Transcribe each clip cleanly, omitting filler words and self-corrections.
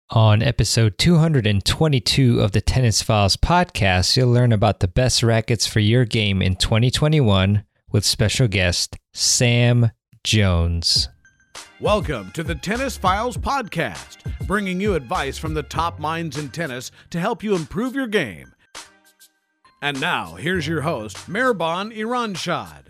On episode 222 of the Tennis Files podcast, you'll learn about the best rackets for your game in 2021 with special guest Sam Jones. Welcome to the Tennis Files podcast, bringing you advice from the top minds in tennis to help you improve your game. And now, here's your host, Mehrban Iranshad.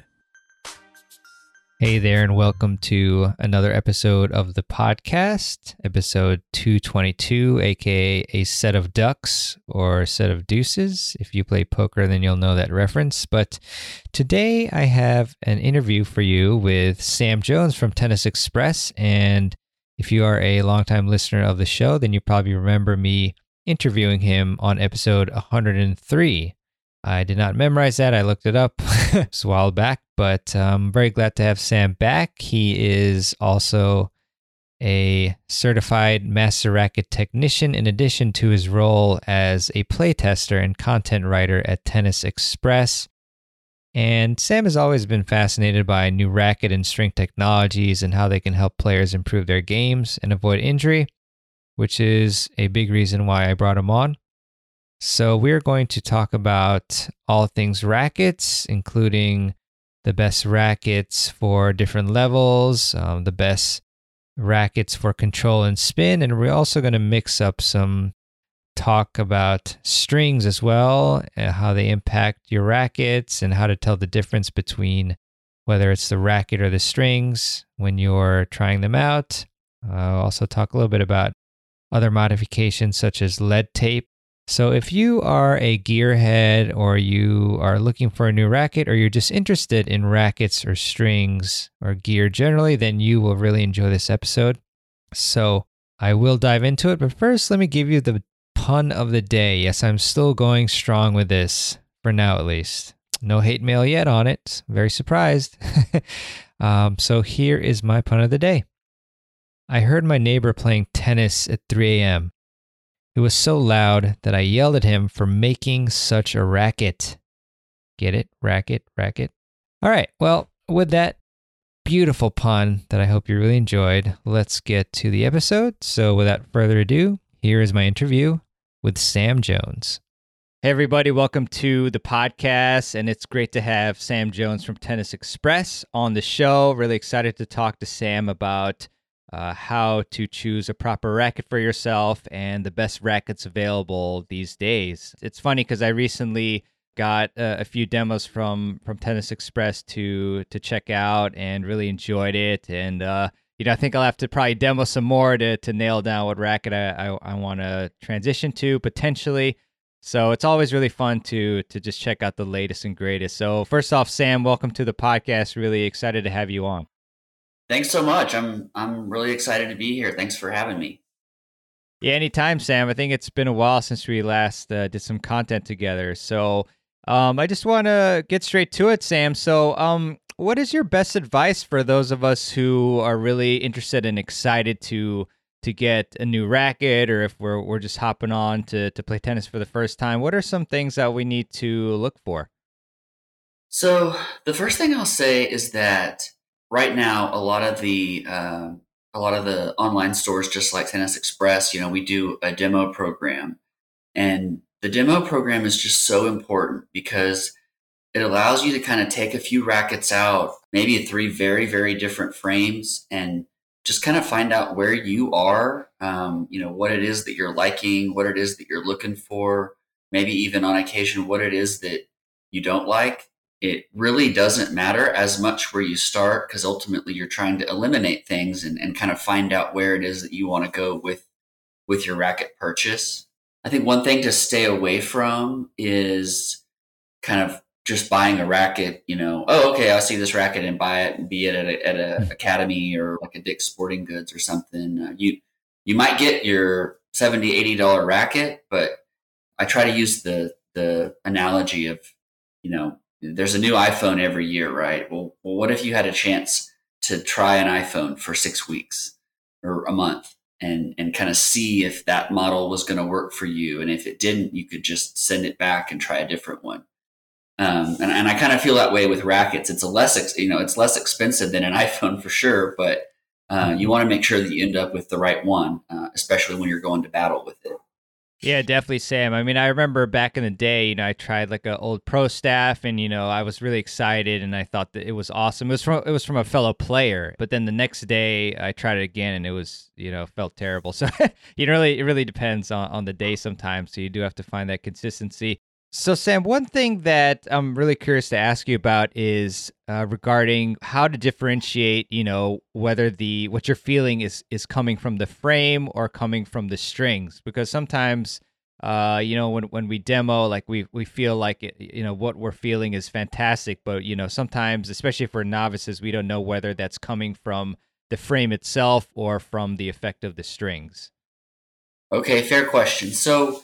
Hey there, and welcome to another episode of the podcast, episode 222, aka a set of ducks or a set of deuces. If you play poker, then you'll know that reference. But today I have an interview for you with Sam Jones from Tennis Express. And if you are a longtime listener of the show, then you probably remember me interviewing him on episode 103. I did not memorize that. I looked it up a while back, but I'm very glad to have Sam back. He is also a certified master racket technician in addition to his role as a playtester and content writer at Tennis Express. And Sam has always been fascinated by new racket and string technologies and how they can help players improve their games and avoid injury, which is a big reason why I brought him on. So we're going to talk about all things rackets, including the best rackets for different levels, the best rackets for control and spin, and we're also going to mix up some talk about strings as well, how they impact your rackets, and how to tell the difference between whether it's the racket or the strings when you're trying them out. I'll also talk a little bit about other modifications such as lead tape. So if you are a gearhead or you are looking for a new racket or you're just interested in rackets or strings or gear generally, then you will really enjoy this episode. So I will dive into it, but first let me give you the pun of the day. Yes, I'm still going strong with this, for now at least. No hate mail yet on it. Very surprised. So here is my pun of the day. I heard my neighbor playing tennis at 3 a.m. It was so loud that I yelled at him for making such a racket. Get it? Racket, racket. All right. Well, with that beautiful pun that I hope you really enjoyed, let's get to the episode. So without further ado, here is my interview with Sam Jones. Hey, everybody. Welcome to the podcast. And it's great to have Sam Jones from Tennis Express on the show. Really excited to talk to Sam about how to choose a proper racket for yourself and the best rackets available these days. It's funny because I recently got a few demos from Tennis Express to check out and really enjoyed it. And I think I'll have to probably demo some more to nail down what racket I want to transition to potentially. So it's always really fun to just check out the latest and greatest. So first off, Sam, welcome to the podcast. Really excited to have you on. Thanks so much. I'm really excited to be here. Thanks for having me. Yeah, anytime, Sam. I think it's been a while since we last did some content together. So I just want to get straight to it, Sam. So what is your best advice for those of us who are really interested and excited to get a new racket, or if we're just hopping on to play tennis for the first time? What are some things that we need to look for? So the first thing I'll say is that right now, a lot of the online stores, just like Tennis Express, we do a demo program, and the demo program is just so important because it allows you to kind of take a few rackets out, maybe 3 very, very different frames, and just kind of find out where you are, what it is that you're liking, what it is that you're looking for, maybe even on occasion, what it is that you don't like. It really doesn't matter as much where you start because ultimately you're trying to eliminate things and kind of find out where it is that you want to go with your racket purchase. I think one thing to stay away from is kind of just buying a racket, okay, I'll see this racket and buy it and be it at a academy or like a Dick's Sporting Goods or something. You might get your $70, $80 racket, but I try to use the analogy of, there's a new iPhone every year, right? Well, what if you had a chance to try an iPhone for 6 weeks or a month and kind of see if that model was going to work for you? And if it didn't, you could just send it back and try a different one. And I kind of feel that way with rackets. It's less expensive than an iPhone for sure, but You want to make sure that you end up with the right one, especially when you're going to battle with it. Yeah, definitely, Sam. I mean, I remember back in the day, I tried like an old pro staff, and I was really excited, and I thought that it was awesome. It was from a fellow player, but then the next day I tried it again, and it was felt terrible. So it really depends on the day sometimes. So you do have to find that consistency. So, Sam, one thing that I'm really curious to ask you about is regarding how to differentiate, whether what you're feeling is coming from the frame or coming from the strings, because sometimes, when we demo, like we feel like what we're feeling is fantastic, but sometimes, especially for novices, we don't know whether that's coming from the frame itself or from the effect of the strings. Okay, fair question. So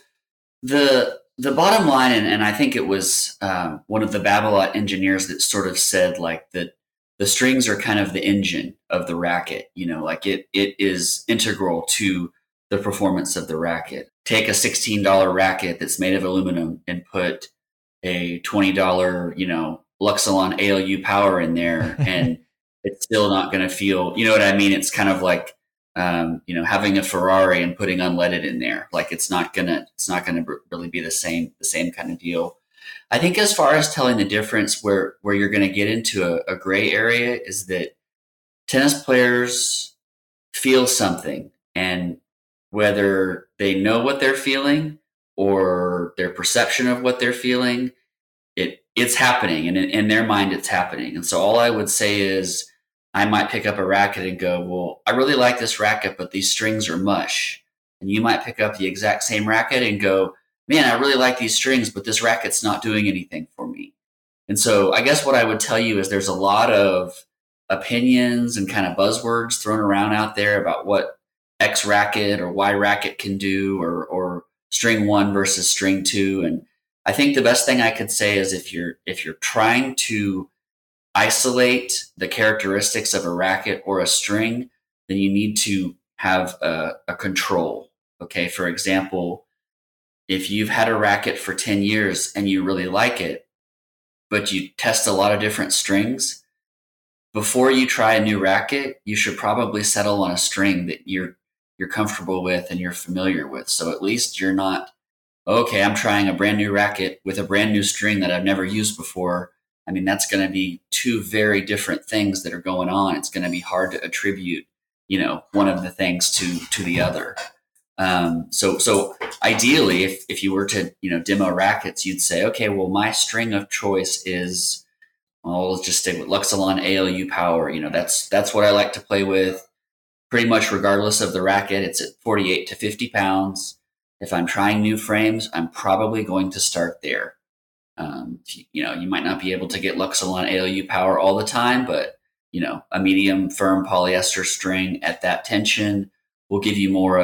the bottom line, and I think it was one of the Babolat engineers that sort of said like that the strings are kind of the engine of the racket, like it is integral to the performance of the racket. Take a $16 racket that's made of aluminum and put a $20, Luxilon ALU power in there, and it's still not going to feel, you know what I mean? It's kind of like, having a Ferrari and putting unleaded in there, like it's not gonna really be the same kind of deal. I think as far as telling the difference, where you're going to get into a gray area is that tennis players feel something, and whether they know what they're feeling or their perception of what they're feeling, it's happening, and in their mind it's happening. And so all I would say is, I might pick up a racket and go, well, I really like this racket, but these strings are mush. And you might pick up the exact same racket and go, man, I really like these strings, but this racket's not doing anything for me. And so I guess what I would tell you is there's a lot of opinions and kind of buzzwords thrown around out there about what X racket or Y racket can do, or string one versus string two. And I think the best thing I could say is if you're trying to isolate the characteristics of a racket or a string, then you need to have a control. Okay, for example, if you've had a racket for 10 years and you really like it, but you test a lot of different strings, before you try a new racket, you should probably settle on a string that you're comfortable with and you're familiar with. So at least you're not, okay, I'm trying a brand new racket with a brand new string that I've never used before. I mean, that's going to be two very different things that are going on. It's going to be hard to attribute, one of the things to the other. So ideally, if you were to, demo rackets, you'd say, okay, well, my string of choice is, well, let's just stick with Luxilon ALU power. That's what I like to play with pretty much regardless of the racket. It's at 48 to 50 pounds. If I'm trying new frames, I'm probably going to start there. You might not be able to get Luxilon ALU power all the time, but a medium firm polyester string at that tension will give you more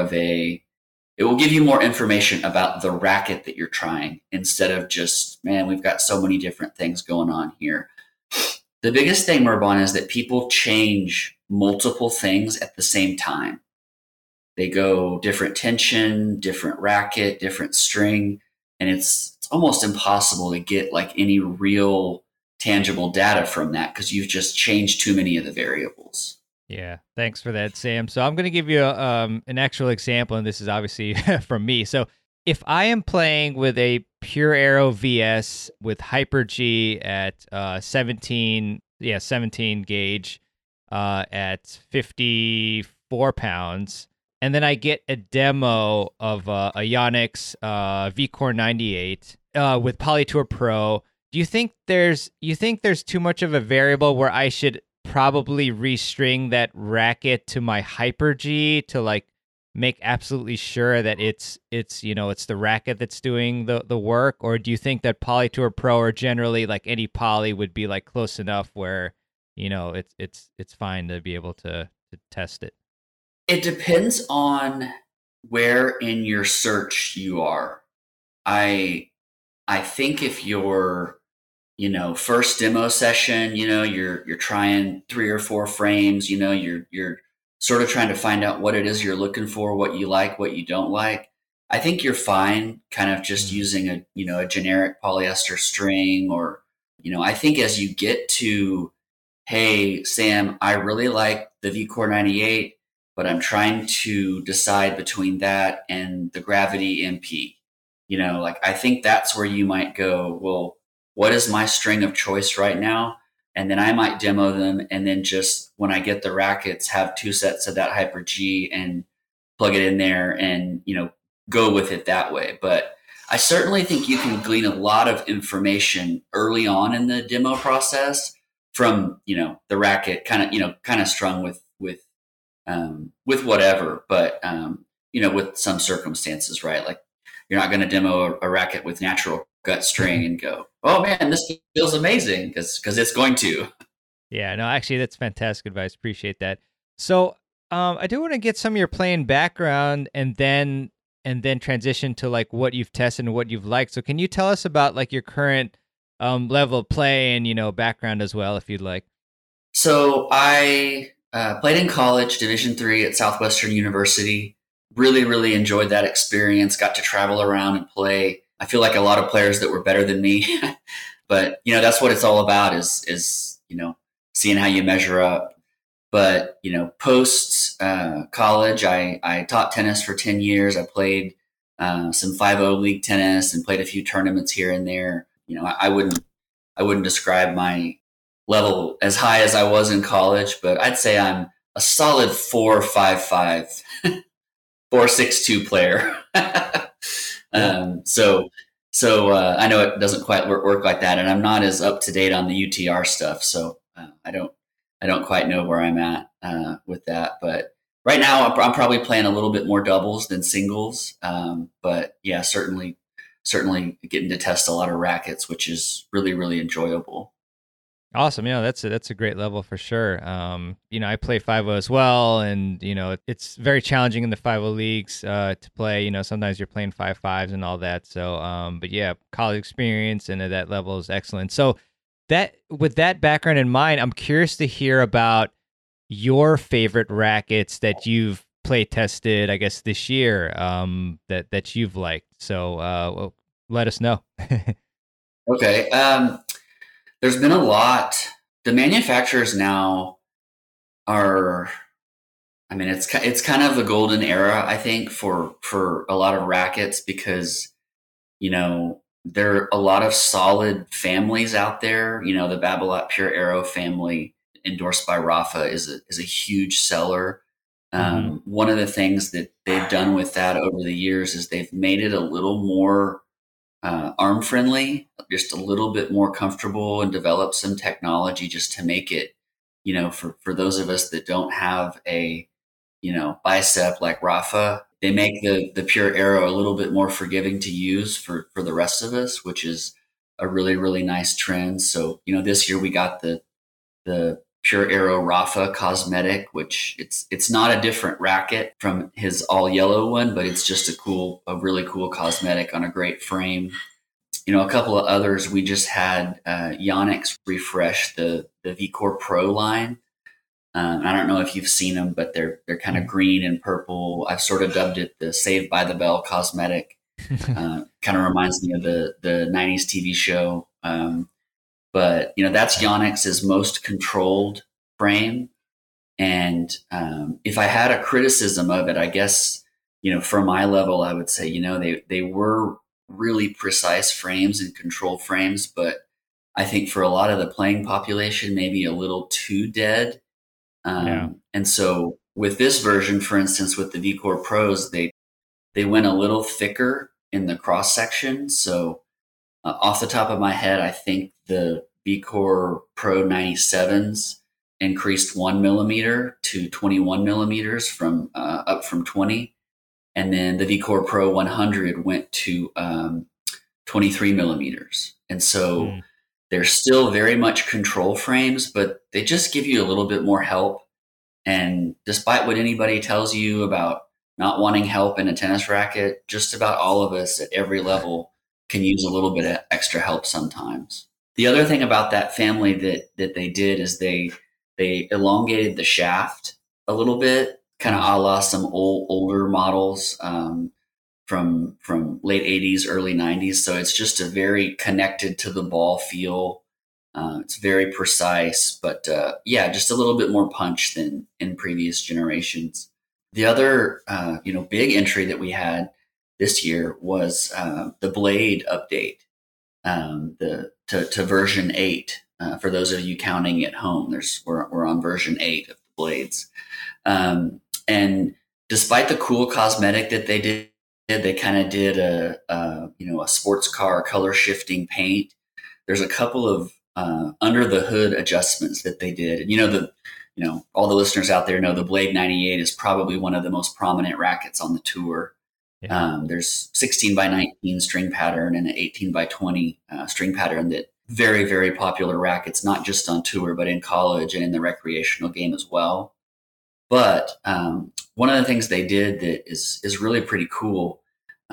information about the racket that you're trying, instead of just, man, we've got so many different things going on here. The biggest thing, Merbon, is that people change multiple things at the same time. They go different tension, different racket, different string, and it's almost impossible to get like any real tangible data from that, because you've just changed too many of the variables. Yeah, thanks for that, Sam. So I'm going to give you an actual example, and this is obviously from me. So if I am playing with a Pure Aero VS with Hyper G at 17 gauge at 54 pounds, and then I get a demo of a Yonex VCore 98 with Polytour Pro, do you think there's too much of a variable where I should probably restring that racket to my Hyper G to like make absolutely sure that it's the racket that's doing the work? Or do you think that Polytour Pro, or generally like any poly, would be like close enough where it's fine to be able to test it? It depends on where in your search you are. I think if you're first demo session, you're trying 3 or 4 frames, you're sort of trying to find out what it is you're looking for, what you like, what you don't like. I think you're fine kind of just using a generic polyester string, or, I think as you get to, hey, Sam, I really like the VCore 98, but I'm trying to decide between that and the Gravity MP. Like I think that's where you might go, well, what is my string of choice right now? And then I might demo them, and then just when I get the rackets, have 2 sets of that Hyper G and plug it in there and, go with it that way. But I certainly think you can glean a lot of information early on in the demo process from, the racket kind of strung with whatever, but, with some circumstances, right? Like you're not going to demo a racket with natural gut string and go, oh man, this feels amazing, because it's going to. Yeah, no, actually, that's fantastic advice. Appreciate that. So, I do want to get some of your playing background, and then transition to like what you've tested and what you've liked. So, can you tell us about like your current level of play and background as well, if you'd like? So I played in college, Division III at Southwestern University. Really, really enjoyed that experience. Got to travel around and play. I feel like a lot of players that were better than me, but that's what it's all about is seeing how you measure up. But post college, I taught tennis for 10 years. I played some 5-0 league tennis and played a few tournaments here and there. I wouldn't describe my level as high as I was in college, but I'd say I'm a solid 4.55, 4.62 player. So I know it doesn't quite work like that, and I'm not as up to date on the UTR stuff. So I don't quite know where I'm at with that. But right now, I'm probably playing a little bit more doubles than singles. But yeah, certainly getting to test a lot of rackets, which is really, really enjoyable. Awesome. That's a great level for sure. I play 5-0 as well, and it's very challenging in the 5-0 leagues to play. Sometimes you're playing 5-5s and all that. So, but yeah, college experience and at that level is excellent. So, with that background in mind, I'm curious to hear about your favorite rackets that you've play tested, I guess, this year that you've liked. So, well, let us know. Okay. There's been a lot. The manufacturers now are, it's kind of the golden era, I think, for a lot of rackets, because, there are a lot of solid families out there. The Babolat Pure Aero family, endorsed by Rafa, is a huge seller. One of the things that they've done with that over the years is they've made it a little more arm friendly, just a little bit more comfortable, and develop some technology just to make it, for those of us that don't have a, bicep like Rafa, they make the Pure Aero a little bit more forgiving to use for the rest of us, which is a really, really nice trend. So, this year we got the Pure Aero Rafa Cosmetic, which it's not a different racket from his all yellow one, but it's just a really cool cosmetic on a great frame. A couple of others, we just had Yonex refresh the VCore Pro line. I don't know if you've seen them, but they're kind of green and purple. I've sort of dubbed it the Saved by the Bell cosmetic. Kind of reminds me of the 90s TV show. But that's Yonex's most controlled frame. And if I had a criticism of it, I guess, for my level, I would say, they were really precise frames and controlled frames, but I think for a lot of the playing population, maybe a little too dead. And so with this version, for instance, with the VCore Pros, they went a little thicker in the cross section. So off the top of my head, I think the VCore Pro 97s increased 1 millimeter to 21 millimeters up from 20. And then the VCore Pro 100 went to 23 millimeters. And so they're still very much control frames, but they just give you a little bit more help. And despite what anybody tells you about not wanting help in a tennis racket, just about all of us at every level can use a little bit of extra help sometimes. The other thing about that family that they did is they elongated the shaft a little bit, kind of a la some older models from late 80s, early 90s. So it's just a very connected to the ball feel. It's very precise, but yeah, just a little bit more punch than in previous generations. The other, big entry that we had this year was the Blade update, to version 8. For those of you counting at home, we're on version 8 of the Blades. And despite the cool cosmetic that they did, they kind of did a sports car color shifting paint. There's a couple of under the hood adjustments that they did. And all the listeners out there know the Blade 98 is probably one of the most prominent rackets on the tour. Yeah. There's 16 by 19 string pattern and an 18 by 20 string pattern that very, very popular rackets, not just on tour, but in college and in the recreational game as well. But one of the things they did that is really pretty cool,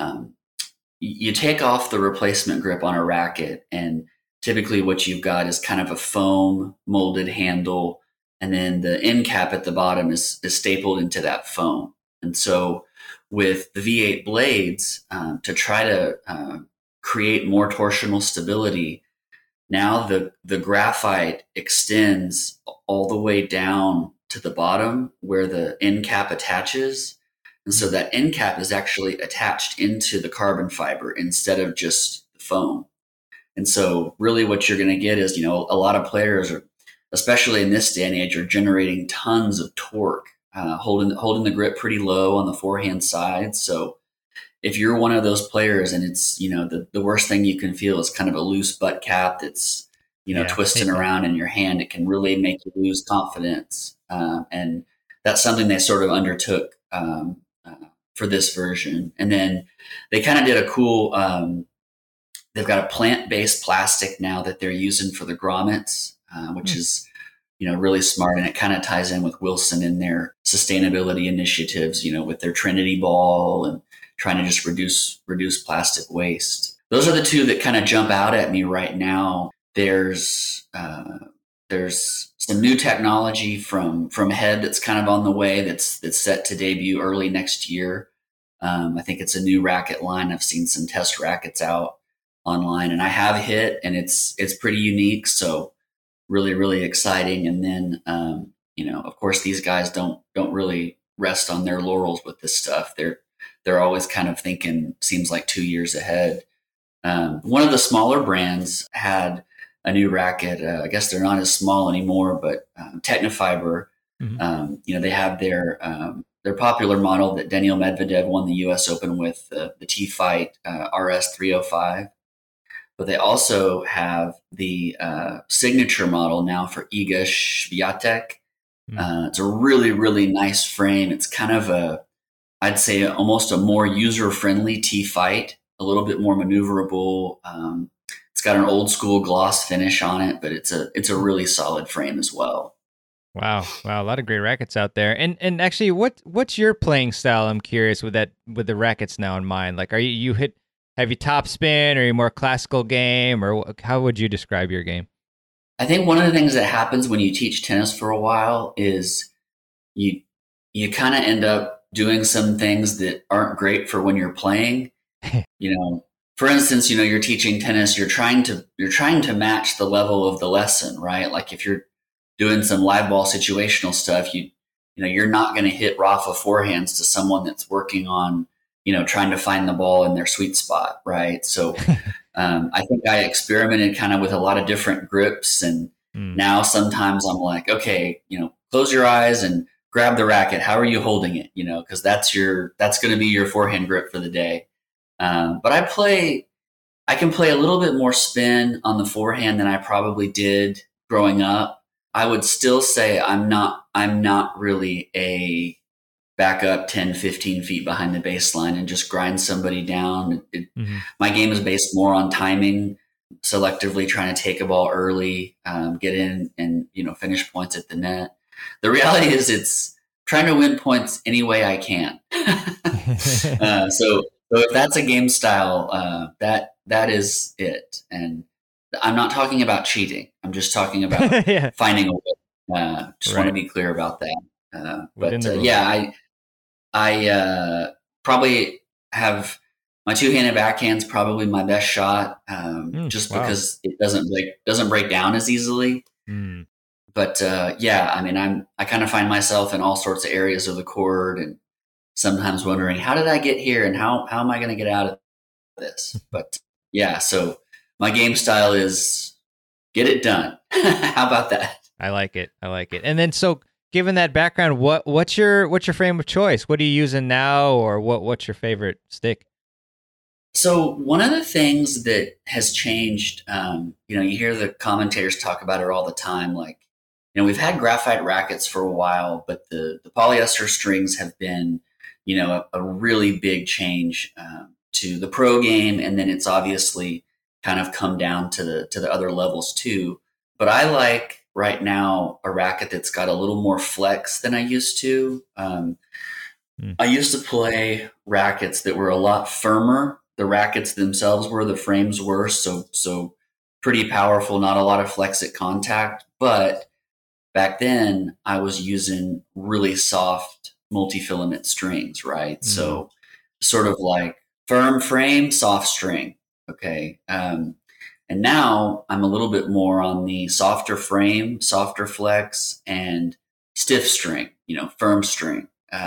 you take off the replacement grip on a racket, and typically what you've got is kind of a foam molded handle, and then the end cap at the bottom is stapled into that foam. And so with the V8 blades, to try to create more torsional stability, now the graphite extends all the way down to the bottom where the end cap attaches. And so that end cap is actually attached into the carbon fiber instead of just the foam. And so really what you're going to get is, a lot of players are, especially in this day and age, are generating tons of torque, holding the grip pretty low on the forehand side. So if you're one of those players and it's, the worst thing you can feel is kind of a loose butt cap that's, twisting around in your hand, it can really make you lose confidence. And that's something they sort of undertook for this version. And then they kind of did a cool, they've got a plant-based plastic now that they're using for the grommets, which is, really smart. And it kind of ties in with Wilson in their sustainability initiatives, with their Trinity ball and trying to just reduce plastic waste. Those are the two that kind of jump out at me right now. There's some new technology from Head that's kind of on the way that's set to debut early next year. I think it's a new racket line. I've seen some test rackets out online, and I have hit, and it's pretty unique. So really, really exciting. And then of course, these guys don't really rest on their laurels with this stuff. They're always kind of thinking, seems like 2 years ahead. One of the smaller brands had a new racket. I guess they're not as small anymore, but Technofiber. Mm-hmm. They have their popular model that Daniil Medvedev won the U.S. Open with, the T-Fight RS 305. But they also have the signature model now for Iga Swiatek. Mm-hmm. It's a really, really nice frame. It's kind of I'd say almost a more user-friendly T-Fight, a little bit more maneuverable. It's got an old school gloss finish on it, but it's a really solid frame as well. Wow, a lot of great rackets out there. And actually, what's your playing style? I'm curious with the rackets now in mind. Like, are you have you top spin, or are you more classical game, or how would you describe your game? I think one of the things that happens when you teach tennis for a while is you kind of end up doing some things that aren't great for when you're playing. For instance, you're teaching tennis, you're trying to match the level of the lesson, right? Like if you're doing some live ball situational stuff, you're not going to hit Rafa forehands to someone that's working on, trying to find the ball in their sweet spot, right? So I think I experimented kind of with a lot of different grips, and now sometimes I'm like, okay, close your eyes and grab the racket. How are you holding it? Because that's going to be your forehand grip for the day. But I can play a little bit more spin on the forehand than I probably did growing up. I would still say I'm not really a back up 10, 15 feet behind the baseline and just grind somebody down. My game is based more on timing, selectively trying to take a ball early, get in and, finish points at the net. The reality is it's trying to win points any way I can. So if that's a game style, that is it. And I'm not talking about cheating. I'm just talking about finding a way. Just want to be clear about that. I probably have My two-handed backhand's probably my best shot, just Wow. because it doesn't break down as easily. Mm. But yeah, I mean, I kind of find myself in all sorts of areas of the court, and sometimes wondering, how did I get here, and how am I going to get out of this? But yeah, so my game style is get it done. How about that? I like it. I like it. And then, so given that background, what's your frame of choice? What are you using now, or what's your favorite stick? So one of the things that has changed, you hear the commentators talk about it all the time. Like, we've had graphite rackets for a while, but the polyester strings have been, a really big change to the pro game, and then it's obviously kind of come down to the other levels too. But I like right now a racket that's got a little more flex than I used to. I used to play rackets that were a lot firmer. The rackets themselves were, the frames were, so pretty powerful, not a lot of flex at contact. But back then I was using really soft multi-filament strings, right? So sort of like firm frame, soft string. Okay. And now I'm a little bit more on the softer frame, softer flex, and stiff string, firm string.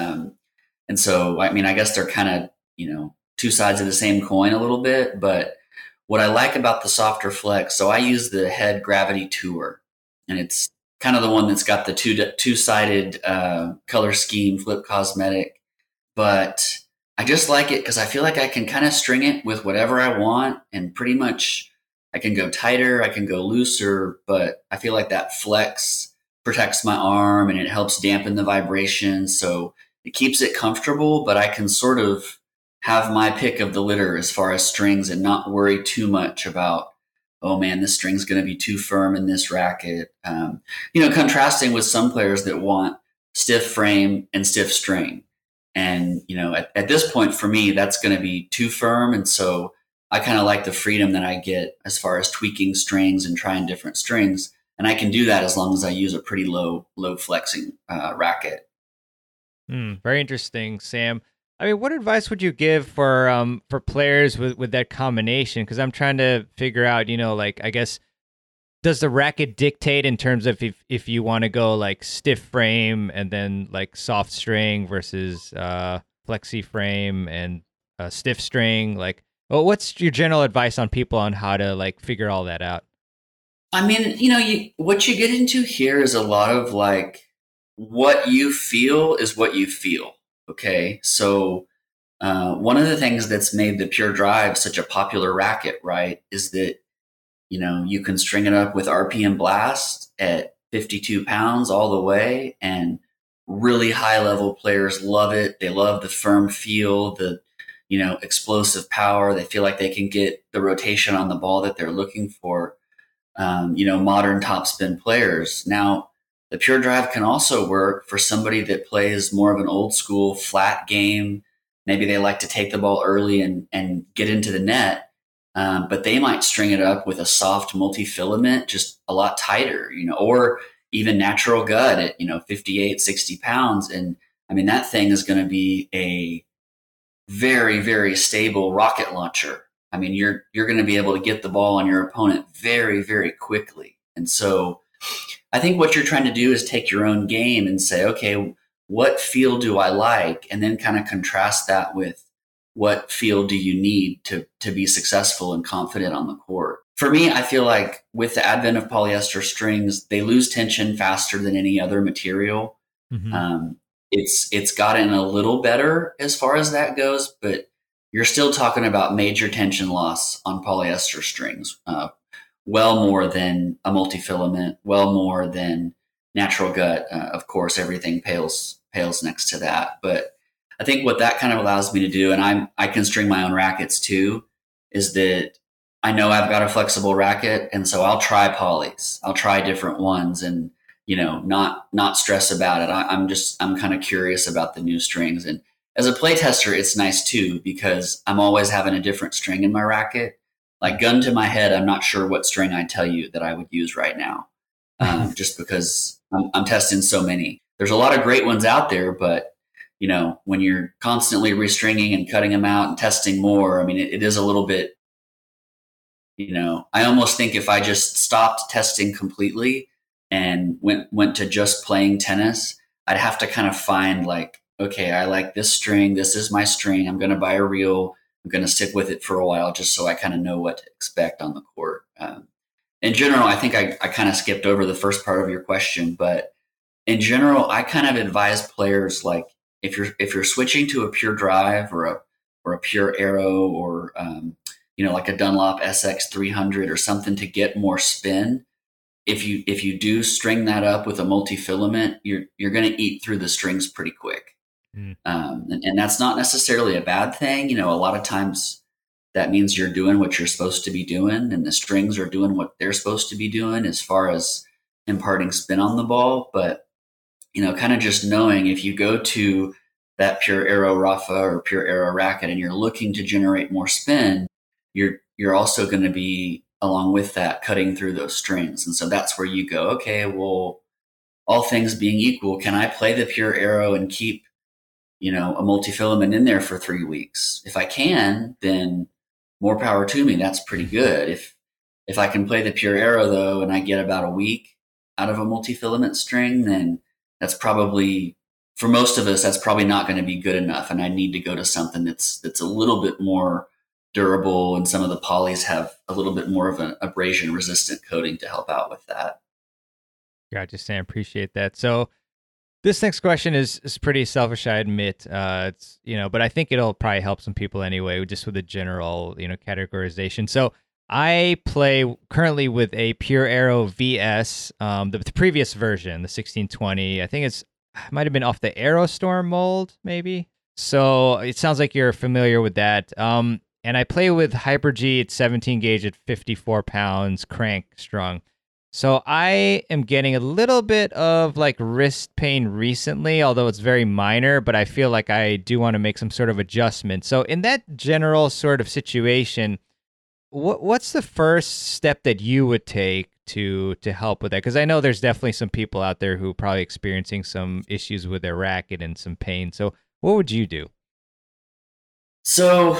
And so, I mean, I guess they're kind of, two sides of the same coin a little bit. But what I like about the softer flex, so I use the Head Gravity Tour, and it's kind of the one that's got the two-sided color scheme, flip cosmetic. But I just like it because I feel like I can kind of string it with whatever I want, and pretty much I can go tighter, I can go looser, but I feel like that flex protects my arm and it helps dampen the vibration. So it keeps it comfortable, but I can sort of have my pick of the litter as far as strings and not worry too much about, oh man, this string's going to be too firm in this racket. Contrasting with some players that want stiff frame and stiff string. And, at this point for me, that's going to be too firm. And so I kind of like the freedom that I get as far as tweaking strings and trying different strings. And I can do that as long as I use a pretty low flexing racket. Very interesting, Sam. I mean, what advice would you give for players with that combination? Because I'm trying to figure out, I guess, does the racket dictate in terms of if you want to go like stiff frame and then like soft string versus flexi frame and stiff string? Like, what's your general advice on people on how to like figure all that out? I mean, what you get into here is a lot of like, what you feel is what you feel. Okay. So, one of the things that's made the Pure Drive such a popular racket, right, is that, you can string it up with RPM Blast at 52 pounds all the way, and really high level players love it. They love the firm feel, the, explosive power. They feel like they can get the rotation on the ball that they're looking for. Modern topspin players. Now, the Pure Drive can also work for somebody that plays more of an old school flat game. Maybe they like to take the ball early and get into the net, but they might string it up with a soft multi-filament, just a lot tighter, or even natural gut at, 58, 60 pounds. And I mean, that thing is going to be a very, very stable rocket launcher. I mean, you're going to be able to get the ball on your opponent very, very quickly. And so I think what you're trying to do is take your own game and say, okay, what feel do I like? And then kind of contrast that with what feel do you need to be successful and confident on the court. For me, I feel like with the advent of polyester strings, they lose tension faster than any other material. Mm-hmm. It's gotten a little better as far as that goes, but you're still talking about major tension loss on polyester strings. Well more than a multi-filament, well more than natural gut. Of course, everything pales next to that. But I think what that kind of allows me to do, and I can string my own rackets too, is that I know I've got a flexible racket, and so I'll try polys. I'll try different ones, and not stress about it. I'm kind of curious about the new strings, and as a play tester, it's nice too because I'm always having a different string in my racket. Like, gun to my head, I'm not sure what string I'd tell you that I would use right now, just because I'm testing so many. There's a lot of great ones out there, but when you're constantly restringing and cutting them out and testing more, I mean, it is a little bit, I almost think if I just stopped testing completely and went to just playing tennis, I'd have to kind of find like, okay, I like this string. This is my string. I'm going to buy a reel. I'm going to stick with it for a while just so I kind of know what to expect on the court. In general, I think I kind of skipped over the first part of your question, but in general, I kind of advise players like if you're switching to a pure drive or a pure arrow or like a Dunlop SX 300 or something to get more spin. If you do string that up with a multi-filament, you're going to eat through the strings pretty quick. And that's not necessarily a bad thing. A lot of times that means you're doing what you're supposed to be doing, and the strings are doing what they're supposed to be doing as far as imparting spin on the ball. But kind of just knowing if you go to that pure arrow Rafa or pure arrow racket and you're looking to generate more spin, you're also going to be along with that cutting through those strings. And so that's where you go, okay, well, all things being equal, can I play the pure arrow and keep, a multi-filament in there for 3 weeks? If I can, then more power to me. That's pretty good. If I can play the pure arrow though, and I get about a week out of a multi-filament string, then that's probably, for most of us, that's probably not going to be good enough. And I need to go to something that's a little bit more durable, and some of the polys have a little bit more of an abrasion resistant coating to help out with that. Gotcha, Sam. Appreciate that. So this next question is pretty selfish, I admit. It's but I think it'll probably help some people anyway, just with the general categorization. So I play currently with a Pure Arrow VS, the previous version, the 1620. I think it might have been off the Aerostorm mold, maybe. So it sounds like you're familiar with that. And I play with Hyper G at 17 gauge at 54 pounds, crank strung. So I am getting a little bit of like wrist pain recently, although it's very minor, but I feel like I do want to make some sort of adjustment. So in that general sort of situation, what's the first step that you would take to help with that? Because I know there's definitely some people out there who are probably experiencing some issues with their racket and some pain. So what would you do? So,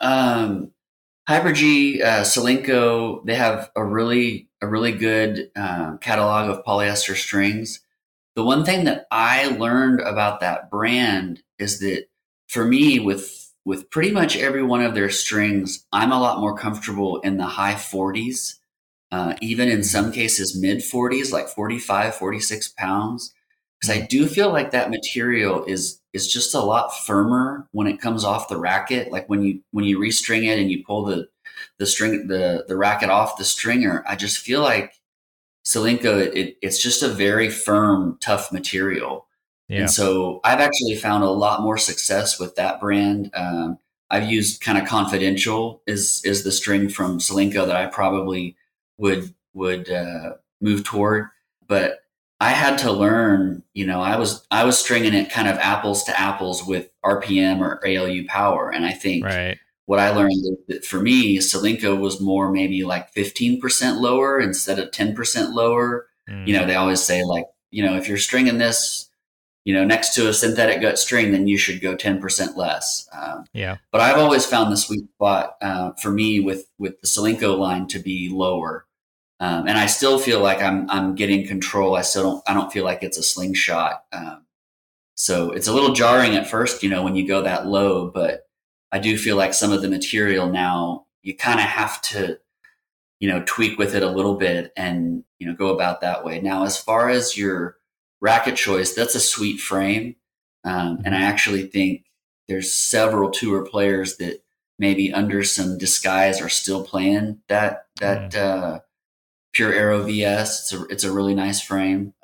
Hyper G, Solinco, they have a really good catalog of polyester strings. The one thing that I learned about that brand is that for me, with pretty much every one of their strings, I'm a lot more comfortable in the high 40s, even in some cases mid 40s, like 45, 46 pounds. Because I do feel like that material is just a lot firmer when it comes off the racket. Like when you restring it and you pull the racket off the stringer, I just feel like Solinco, it's just a very firm, tough material. Yeah. And so I've actually found a lot more success with that brand. I've used kind of Confidential is the string from Solinco that I probably would move toward, but I had to learn, I was stringing it kind of apples to apples with RPM or ALU power. And I think what I learned is that for me, Solinco was more maybe like 15% lower instead of 10% lower. They always say like, if you're stringing this, next to a synthetic gut string, then you should go 10% less. But I've always found the sweet spot for me with the Solinco line to be lower. And I still feel like I'm getting control. I don't feel like it's a slingshot. So it's a little jarring at first, when you go that low, but I do feel like some of the material now, you kind of have to, tweak with it a little bit and, go about that way. Now, as far as your racket choice, that's a sweet frame. And I actually think there's several tour players that maybe under some disguise are still playing that Pure Arrow VS. It's a really nice frame.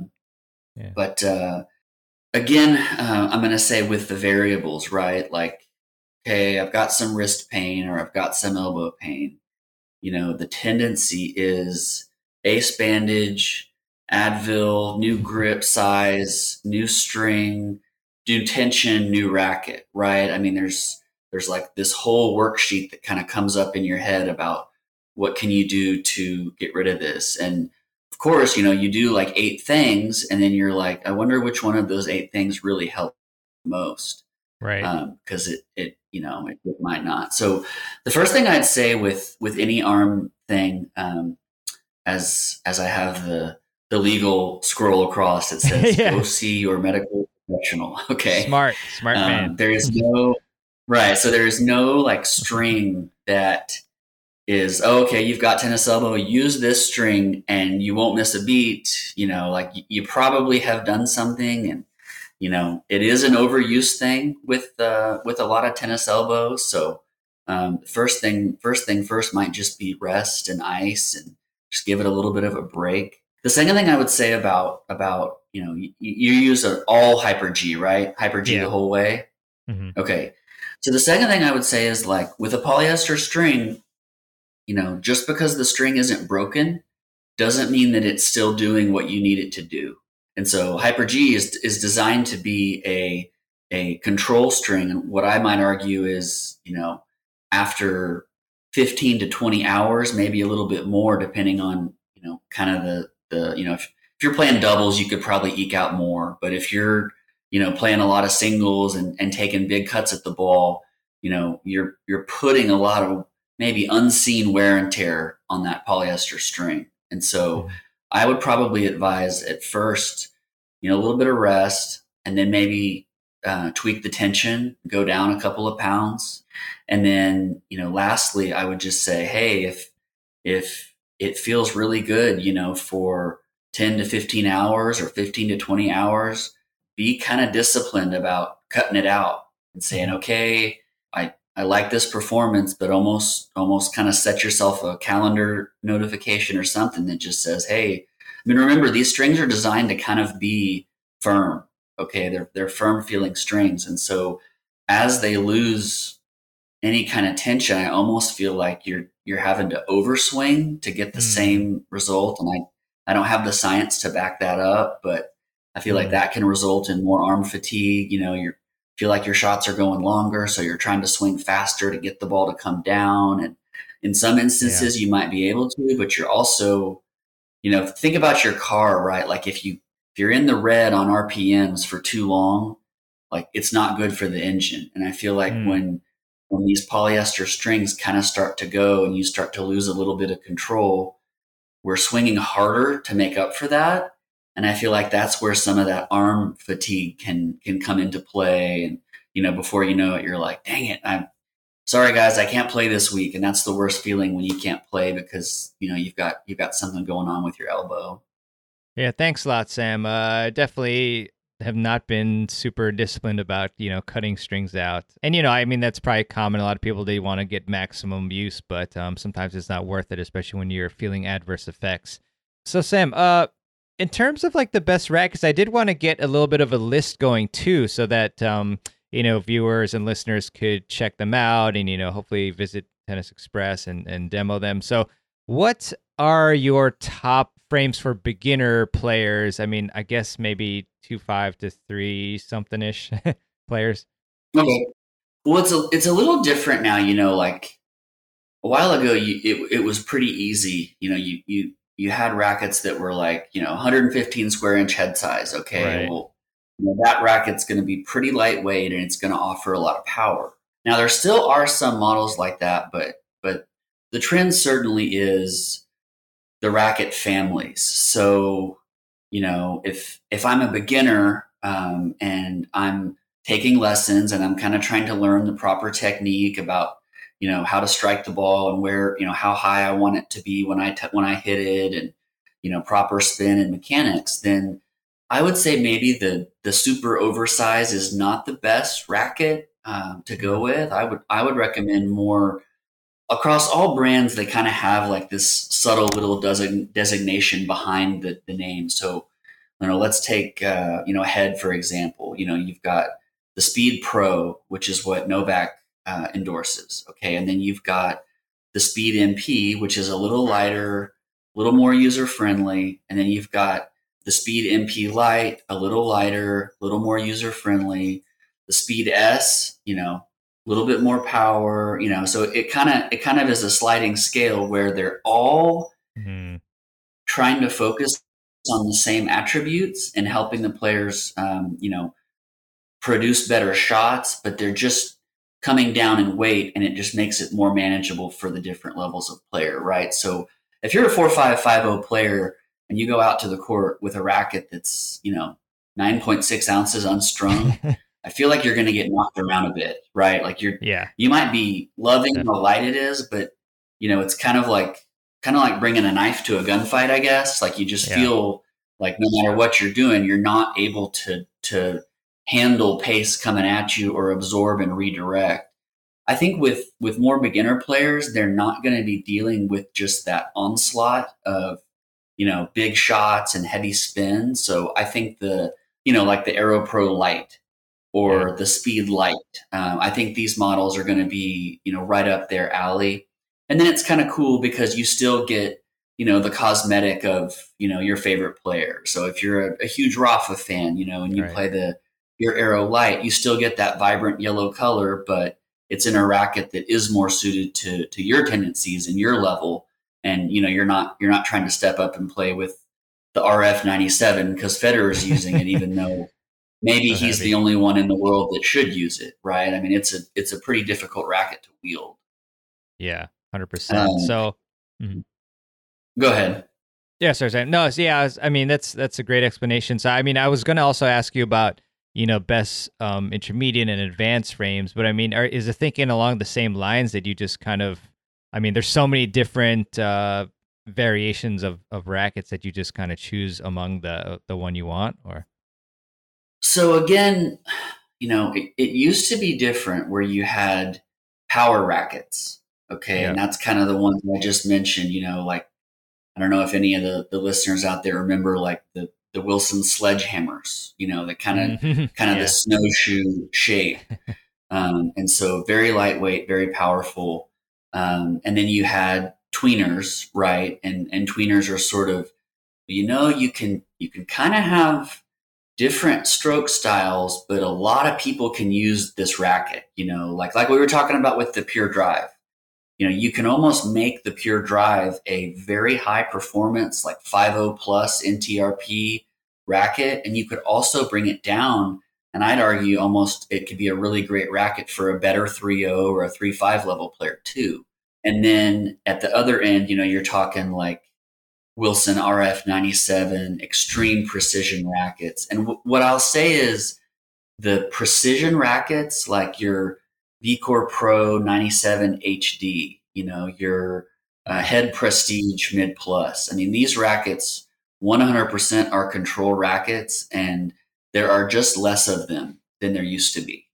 But again, I'm going to say with the variables, right? Like, okay, I've got some wrist pain or I've got some elbow pain. The tendency is ace bandage, Advil, new grip size, new string, new tension, new racket, right? I mean, there's like this whole worksheet that kind of comes up in your head about what can you do to get rid of this? And of course, you do like 8 things and then you're like, I wonder which one of those 8 things really help most. Right. Because it might not. So the first thing I'd say with any arm thing, as I have the legal scroll across, it says Yeah. go see your medical professional. Okay. Smart man. There is no right. So there is no like string that is, oh, okay, you've got tennis elbow, use this string and you won't miss a beat. Like you probably have done something, and it is an overuse thing with a lot of tennis elbows. So first thing first might just be rest and ice and just give it a little bit of a break. The second thing I would say about you use an all Hyper G, right? Hyper G the whole way. Mm-hmm. Okay. So the second thing I would say is, like, with a polyester string, just because the string isn't broken doesn't mean that it's still doing what you need it to do. And so Hyper G is designed to be a control string. And what I might argue is, after 15 to 20 hours, maybe a little bit more, depending on, kind of if you're playing doubles, you could probably eke out more. But if you're, playing a lot of singles and taking big cuts at the ball, you're putting a lot of maybe unseen wear and tear on that polyester string. And so I would probably advise at first, a little bit of rest, and then maybe tweak the tension, go down a couple of pounds. And then, lastly, I would just say, hey, if it feels really good, for 10 to 15 hours or 15 to 20 hours, be kind of disciplined about cutting it out and saying, okay, I like this performance, but almost kind of set yourself a calendar notification or something that just says, hey, remember, these strings are designed to kind of be firm. Okay. They're firm feeling strings. And so as they lose any kind of tension, I almost feel like you're having to overswing to get the same result. And I don't have the science to back that up, but I feel like that can result in more arm fatigue. You feel like your shots are going longer, so you're trying to swing faster to get the ball to come down. And in some instances you might be able to, but you're also, think about your car, right? Like if you're in the red on RPMs for too long, like it's not good for the engine. And I feel like when these polyester strings kind of start to go and you start to lose a little bit of control, we're swinging harder to make up for that. And I feel like that's where some of that arm fatigue can come into play. And, before you know it, you're like, dang it, I'm sorry guys, I can't play this week. And that's the worst feeling when you can't play because, you've got something going on with your elbow. Yeah. Thanks a lot, Sam. Definitely have not been super disciplined about, cutting strings out. And, that's probably common. A lot of people, they want to get maximum use, but sometimes it's not worth it, especially when you're feeling adverse effects. So Sam, in terms of like the best rackets, I did want to get a little bit of a list going too, so that, viewers and listeners could check them out and, hopefully visit Tennis Express and demo them. So what are your top frames for beginner players? I guess maybe 2.5 to 3 something-ish players. Okay. Well, it's a little different now, like a while ago, it was pretty easy. You had rackets that were like, 115 square inch head size. Okay. Right. Well, that racket's going to be pretty lightweight and it's going to offer a lot of power. Now there still are some models like that, but the trend certainly is the racket families. So, if I'm a beginner, and I'm taking lessons and I'm kind of trying to learn the proper technique about, how to strike the ball and where, how high I want it to be when I hit it, and, proper spin and mechanics, then I would say maybe the super oversized is not the best racket to go with. I would recommend more across all brands. They kind of have like this subtle little designation behind the name. So, let's take, Head, for example. You've got the Speed Pro, which is what Novak endorses. Okay. And then you've got the Speed MP, which is a little lighter, a little more user-friendly. And then you've got the Speed MP Lite, a little lighter, a little more user-friendly. The Speed S, a little bit more power, so it kind of is a sliding scale where they're all trying to focus on the same attributes and helping the players, produce better shots, but they're just coming down in weight, and it just makes it more manageable for the different levels of player, right? So if you're a 4.550 player and you go out to the court with a racket that's, 9.6 ounces unstrung, I feel like you're going to get knocked around a bit, right? Like you might be loving how light it is, but it's kind of like bringing a knife to a gunfight, I guess. Like you just feel like no matter what you're doing, you're not able to handle pace coming at you or absorb and redirect. I think with more beginner players, they're not going to be dealing with just that onslaught of, big shots and heavy spin. So I think like the Aero Pro Light or the Speed Light, I think these models are going to be, right up their alley. And then it's kind of cool because you still get, the cosmetic of, your favorite player. So if you're a huge Rafa fan, and you play your Aero Light, you still get that vibrant yellow color, but it's in a racket that is more suited to your tendencies and your level. And, you're not trying to step up and play with the RF 97 because Federer is using it, even though maybe he's the only one in the world that should use it. Right. I mean, it's a pretty difficult racket to wield. Yeah. 100%. So go ahead. Yeah, sorry. No, I mean, that's a great explanation. So, I mean, I was going to also ask you about, best intermediate and advanced frames, but I mean, is the thinking along the same lines that you just kind of, I mean, there's so many different variations of rackets that you just kind of choose among the one you want, or? So again, it used to be different where you had power rackets. Okay. Yeah. And that's kind of the ones I just mentioned, like, I don't know if any of the listeners out there remember like the Wilson sledgehammers, the kind of the snowshoe shape. And so very lightweight, very powerful. And then you had tweeners, right? And tweeners are sort of, you can kind of have different stroke styles, but a lot of people can use this racket, like we were talking about with the Pure Drive. You can almost make the Pure Drive a very high performance, like 5.0 plus NTRP racket. And you could also bring it down. And I'd argue almost it could be a really great racket for a better 3.0 or a 3.5 level player too. And then at the other end, you're talking like Wilson RF 97 extreme precision rackets. And what I'll say is the precision rackets, like your VCore Pro 97 HD, your Head Prestige Mid Plus. I mean, these rackets 100% are control rackets, and there are just less of them than there used to be.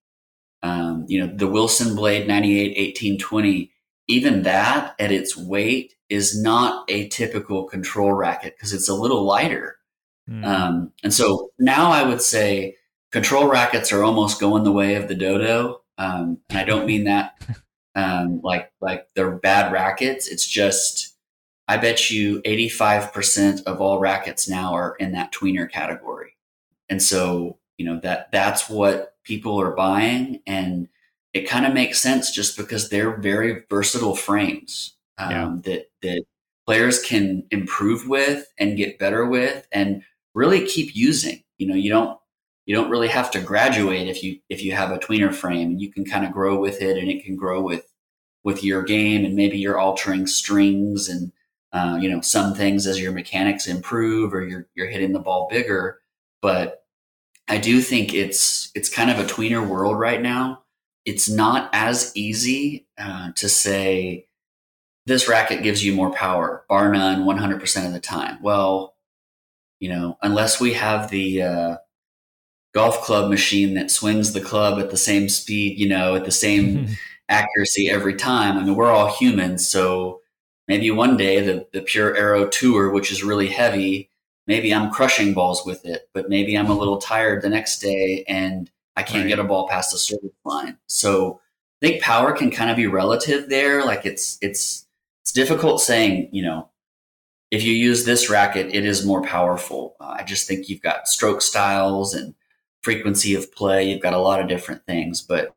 The Wilson Blade 98 1820, even that at its weight is not a typical control racket because it's a little lighter. And so now I would say control rackets are almost going the way of the Dodo. And I don't mean that like they're bad rackets. It's just, I bet you 85% of all rackets now are in that tweener category. And so, that's what people are buying. And it kind of makes sense just because they're very versatile frames that players can improve with and get better with and really keep using. You don't really have to graduate if you have a tweener frame. You can kind of grow with it, and it can grow with your game, and maybe you're altering strings and some things as your mechanics improve or you're hitting the ball bigger. But I do think it's kind of a tweener world right now. It's not as easy to say this racket gives you more power, bar none, 100% of the time. Well, unless we have the golf club machine that swings the club at the same speed, at the same accuracy every time. I mean, we're all humans. So maybe one day the Pure Aero Tour, which is really heavy, maybe I'm crushing balls with it, but maybe I'm a little tired the next day and I can't get a ball past the service line. So I think power can kind of be relative there. Like it's difficult saying, if you use this racket, it is more powerful. I just think you've got stroke styles and frequency of play. You've got a lot of different things, but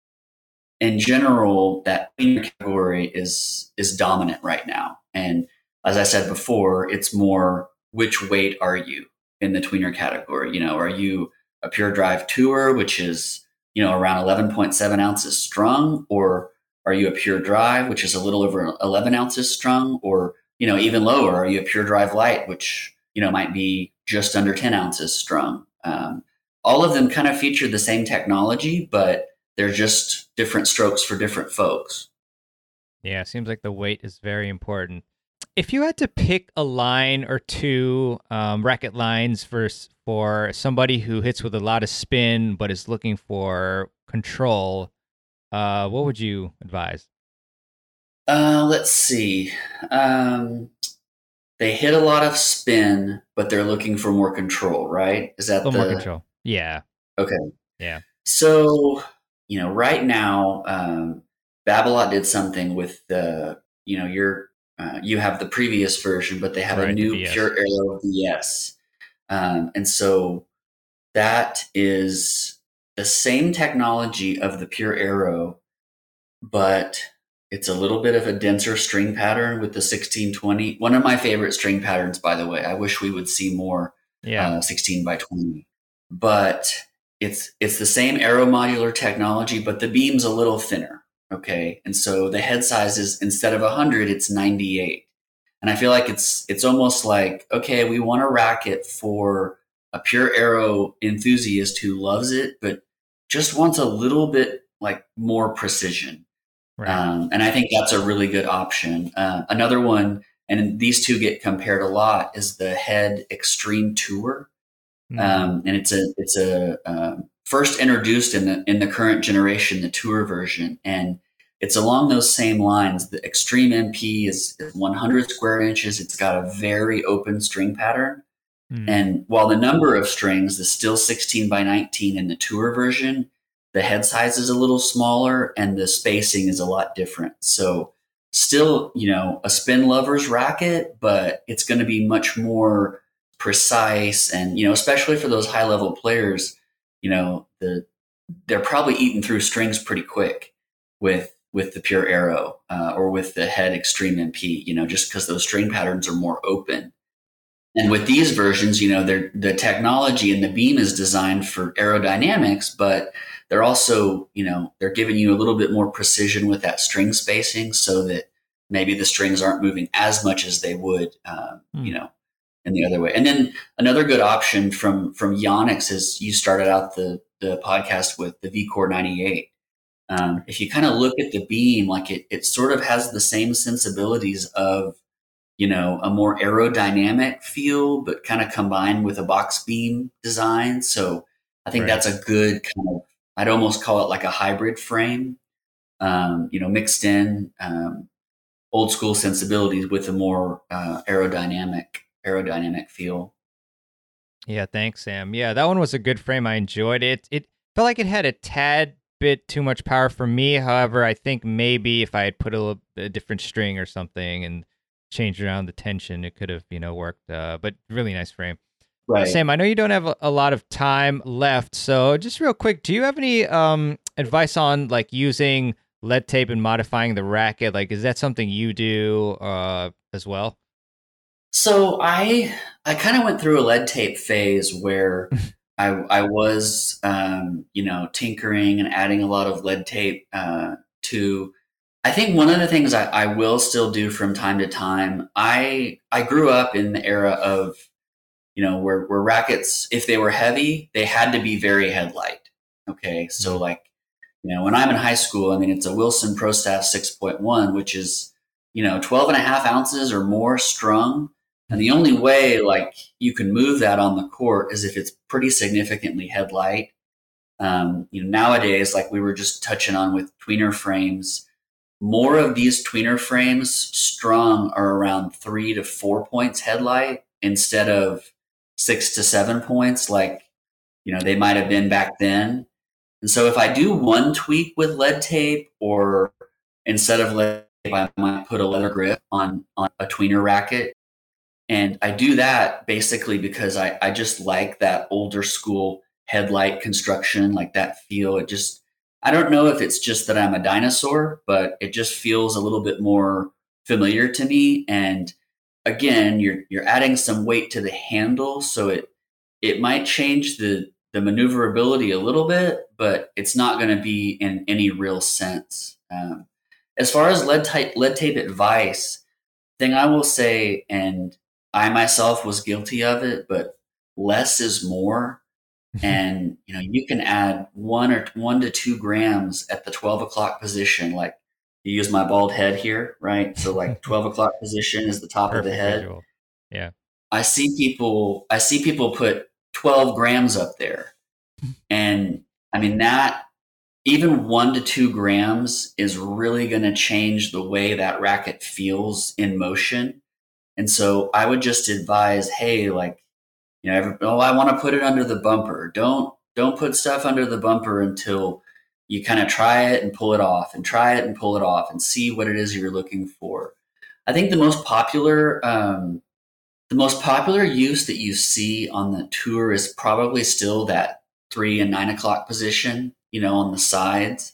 in general, that category is dominant right now. And as I said before, it's more which weight are you in the tweener category? Are you a Pure Drive Tour, which is, around 11.7 ounces strung, or are you a Pure Drive, which is a little over 11 ounces strung, or, even lower, are you a Pure Drive Lite, which, might be just under 10 ounces strung. All of them kind of feature the same technology, but they're just different strokes for different folks. Yeah, it seems like the weight is very important. If you had to pick a line or two, racket lines for somebody who hits with a lot of spin but is looking for control, what would you advise? Let's see. They hit a lot of spin, but they're looking for more control, right? Is A that little more control. Yeah. Okay. Yeah. So, right now, Babolat did something with you have the previous version, but they have a Right, the new VS. Pure Arrow VS. And so that is the same technology of the Pure Arrow, but it's a little bit of a denser string pattern with the 1620. One of my favorite string patterns, by the way. I wish we would see more Yeah. 16 by 20. But it's the same Arrow modular technology, but the beam's a little thinner. Okay. And so the head size is, instead of 100, it's 98. And I feel like it's almost like, okay, we want a racket for a Pure Arrow enthusiast who loves it, but just wants a little bit like more precision. Right. And I think that's a really good option. Another one, and these two get compared a lot, is the Head Extreme Tour. And it's a first introduced in the current generation, the Tour version, and it's along those same lines. The Extreme MP is 100 square inches. It's got a very open string pattern, and while the number of strings is still 16 by 19 in the Tour version, the head size is a little smaller and the spacing is a lot different. So still, a spin lover's racket, but it's going to be much more precise. And, especially for those high level players, they're probably eating through strings pretty quick with the Pure Arrow or with the Head Extreme MP, just because those string patterns are more open. And with these versions, the technology and the beam is designed for aerodynamics, but they're also, they're giving you a little bit more precision with that string spacing so that maybe the strings aren't moving as much as they would, in the other way. And then another good option from Yonex is, you started out the podcast with the VCore 98. If you kind of look at the beam, like it sort of has the same sensibilities of, a more aerodynamic feel, but kind of combined with a box beam design. So I think that's a good kind of, I'd almost call it like a hybrid frame, mixed in old school sensibilities with a more aerodynamic feel. Yeah, thanks, Sam. Yeah, that one was a good frame. I enjoyed it. It felt like it had a tad bit too much power for me. However, I think maybe if I had put a different string or something and changed around the tension, it could have, worked. But really nice frame. Right. Sam, I know you don't have a lot of time left, so just real quick, do you have any advice on like using lead tape and modifying the racket? Like, is that something you do as well? So I kind of went through a lead tape phase where I was tinkering and adding a lot of lead tape to. I think one of the things I will still do from time to time. I grew up in the era of where rackets, if they were heavy, they had to be very headlight. Okay, so like when I'm in high school, I mean it's a Wilson Pro Staff 6.1, which is 12 and a half ounces or more strung. And the only way like you can move that on the court is if it's pretty significantly headlight. Nowadays, like we were just touching on with tweener frames, more of these tweener frames strung are around 3 to 4 points headlight instead of 6 to 7 points, like they might have been back then. And so if I do one tweak with lead tape, or instead of lead tape, I might put a leather grip on a tweener racket. And I do that basically because I just like that older school headlight construction, like that feel. I don't know if it's just that I'm a dinosaur, but it just feels a little bit more familiar to me. And again, you're adding some weight to the handle, so it might change the the maneuverability a little bit, but it's not going to be in any real sense. As far as lead tape advice, thing I will say, and I myself was guilty of it, but less is more. And you can add 1 to 2 grams at the 12 o'clock position. Like, you use my bald head here, right? So like 12 o'clock position is the top of the head. Visual. Yeah. I see people put 12 grams up there. And I mean, that even 1 to 2 grams is really going to change the way that racket feels in motion. And so I would just advise, hey, like, I want to put it under the bumper. Don't put stuff under the bumper until you kind of try it and pull it off, and try it and pull it off, and see what it is you're looking for. I think the most popular use that you see on the tour is probably still that 3 and 9 o'clock position, on the sides.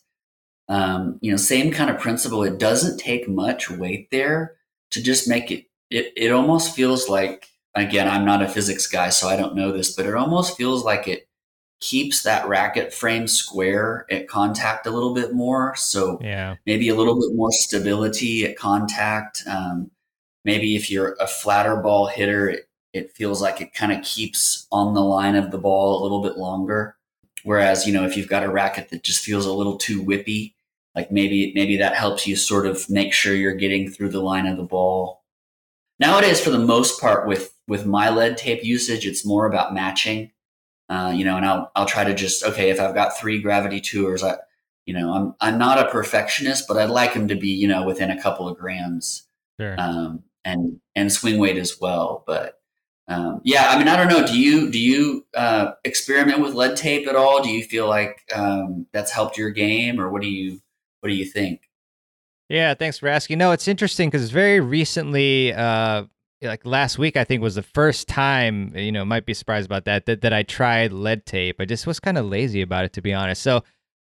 Same kind of principle. It doesn't take much weight there to just make it almost feels like, again, I'm not a physics guy, so I don't know this, but it almost feels like it keeps that racket frame square at contact a little bit more. So maybe a little bit more stability at contact. Maybe if you're a flatter ball hitter, it feels like it kind of keeps on the line of the ball a little bit longer. Whereas, if you've got a racket that just feels a little too whippy, like maybe that helps you sort of make sure you're getting through the line of the ball. Nowadays, for the most part, with my lead tape usage, it's more about matching. And I'll try to just, okay, if I've got 3 gravity tours, I'm not a perfectionist, but I'd like them to be, within a couple of grams. Sure. And swing weight as well. But I mean, I don't know. Do you experiment with lead tape at all? Do you feel like that's helped your game, or what do you think? Yeah, thanks for asking. No, it's interesting because very recently, like last week, I think was the first time, might be surprised about that I tried lead tape. I just was kind of lazy about it, to be honest. So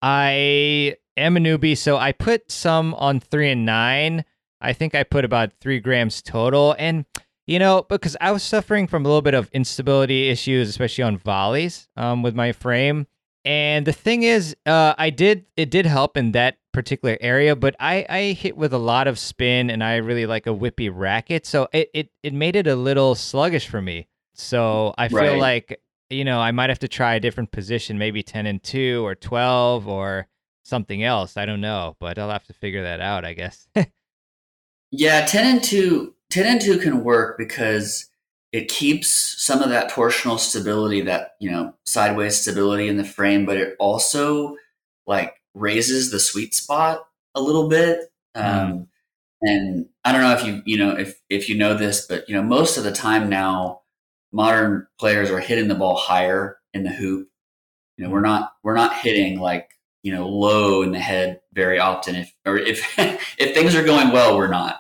I am a newbie, so I put some on 3 and 9. I think I put about 3 grams total. And, because I was suffering from a little bit of instability issues, especially on volleys with my frame. And the thing is, it did help in that particular area, but I hit with a lot of spin, and I really like a whippy racket. So it made it a little sluggish for me. So I feel like, I might have to try a different position, maybe 10 and 2 or 12 or something else. I don't know, but I'll have to figure that out, I guess. Yeah, 10 and 2 can work because it keeps some of that torsional stability, that, sideways stability in the frame, but it also like raises the sweet spot a little bit. And I don't know if you know this, but, most of the time now, modern players are hitting the ball higher in the hoop. We're not hitting like, low in the head very often. If things are going well, we're not.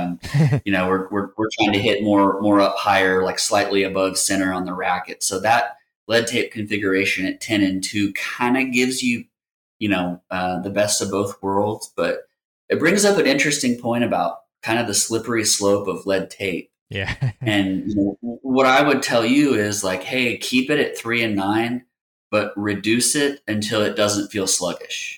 We're trying to hit more up higher, like slightly above center on the racket. So that lead tape configuration at 10 and 2 kind of gives you, the best of both worlds. But it brings up an interesting point about kind of the slippery slope of lead tape. Yeah. And what I would tell you is like, hey, keep it at 3 and 9. But reduce it until it doesn't feel sluggish.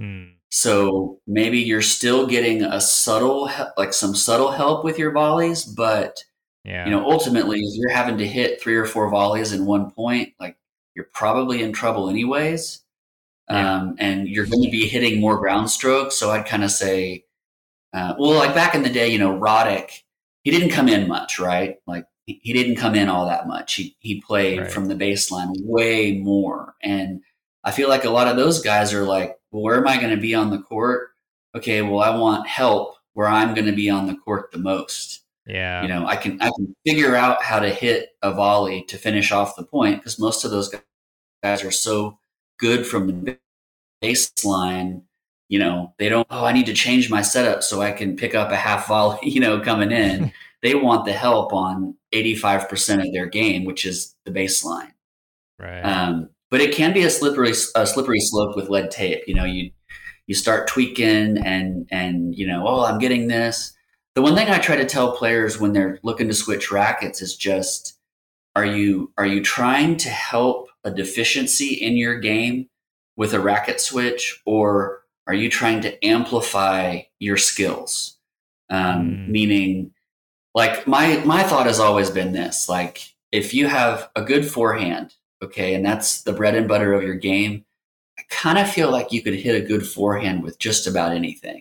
So maybe you're still getting some subtle help with your volleys, but ultimately, if you're having to hit 3 or 4 volleys in one point, like, you're probably in trouble anyways. And you're going to be hitting more ground strokes. So I'd kind of say, like back in the day, Roddick, he didn't come in much, right? Like, he didn't come in all that much. He played from the baseline way more. And I feel like a lot of those guys are like, well, where am I going to be on the court? Okay, well, I want help where I'm going to be on the court the most. Yeah. I can figure out how to hit a volley to finish off the point, because most of those guys are so good from the baseline. They don't, I need to change my setup so I can pick up a half volley, coming in. They want the help on 85% of their game, which is the baseline. Right. But it can be a slippery slope with lead tape. You start tweaking and I'm getting this. The one thing I try to tell players when they're looking to switch rackets is just, are you trying to help a deficiency in your game with a racket switch, or are you trying to amplify your skills? Meaning, like my thought has always been this: like, if you have a good forehand, okay, and that's the bread and butter of your game, I kind of feel like you could hit a good forehand with just about anything.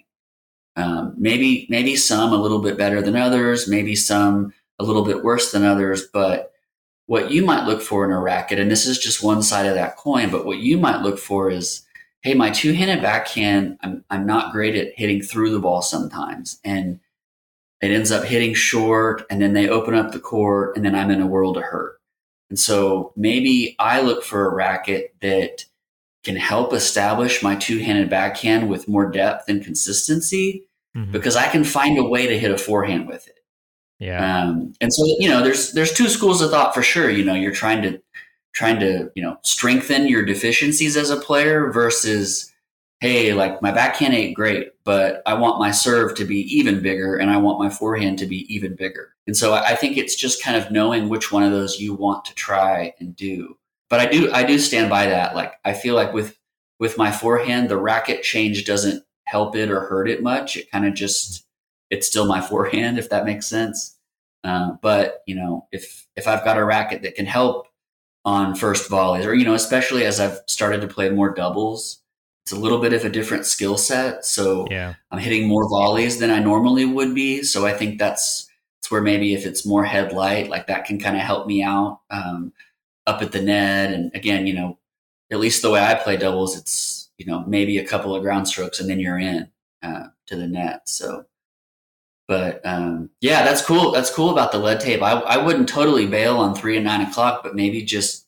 Maybe some a little bit better than others, maybe some a little bit worse than others. But what you might look for in a racket, and this is just one side of that coin, but what you might look for is, hey, my two-handed backhand, I'm not great at hitting through the ball sometimes, and it ends up hitting short, and then they open up the court, and then I'm in a world of hurt. And so maybe I look for a racket that can help establish my two-handed backhand with more depth and consistency, because I can find a way to hit a forehand with it. Yeah. And so, there's two schools of thought for sure. You're trying to, strengthen your deficiencies as a player versus, hey, like, my backhand ain't great, but I want my serve to be even bigger and I want my forehand to be even bigger. And so I think it's just kind of knowing which one of those you want to try and do. But I do stand by that. Like, I feel like with my forehand, the racket change doesn't help it or hurt it much. It kind of just, it's still my forehand, if that makes sense. But if I've got a racket that can help on first volleys, or especially as I've started to play more doubles, it's a little bit of a different skill set. So I'm hitting more volleys than I normally would be. So I think that's where maybe if it's more headlight, like, that can kind of help me out up at the net. And again, at least the way I play doubles, it's maybe a couple of ground strokes and then you're in to the net. So, but that's cool. That's cool about the lead tape. I wouldn't totally bail on 3 and 9 o'clock, but maybe just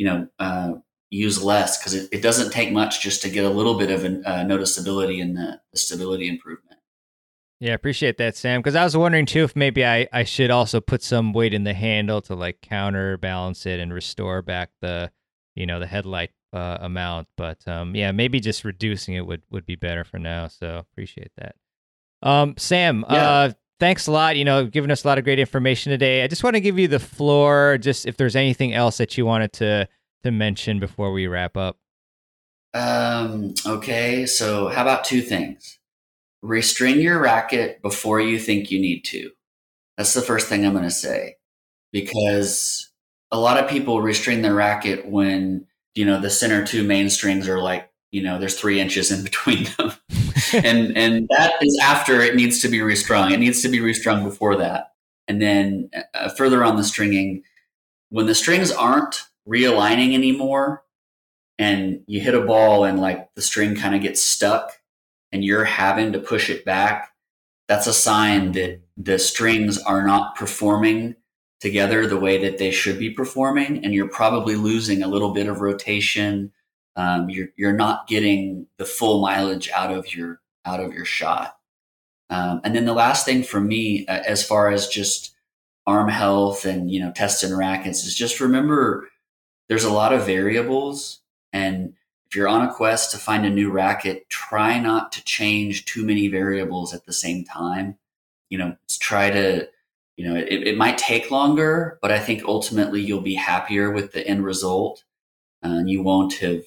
use less, because it doesn't take much just to get a little bit of a noticeability in the stability improvement. Yeah, appreciate that, Sam. Because I was wondering too if maybe I should also put some weight in the handle to, like, counterbalance it and restore back the the headlight amount. But maybe just reducing it would be better for now. So appreciate that. Sam, thanks a lot. Giving us a lot of great information today. I just want to give you the floor, just if there's anything else that you wanted to mention before we wrap up. Okay, so how about 2 things? Restring your racket before you think you need to. That's the first thing I'm going to say, because a lot of people restring their racket when, the center 2 main strings are like, there's 3 inches in between them. and that is after it needs to be restrung. It needs to be restrung before that. And then further on the stringing, when the strings aren't realigning anymore and you hit a ball and, like, the string kind of gets stuck and you're having to push it back, that's a sign that the strings are not performing together the way that they should be performing, and you're probably losing a little bit of rotation. You're not getting the full mileage out of your shot. And then the last thing for me, as far as just arm health and testing rackets, is just remember there's a lot of variables, and if you're on a quest to find a new racket, try not to change too many variables at the same time. Try to, it might take longer, but I think ultimately you'll be happier with the end result. And you won't have,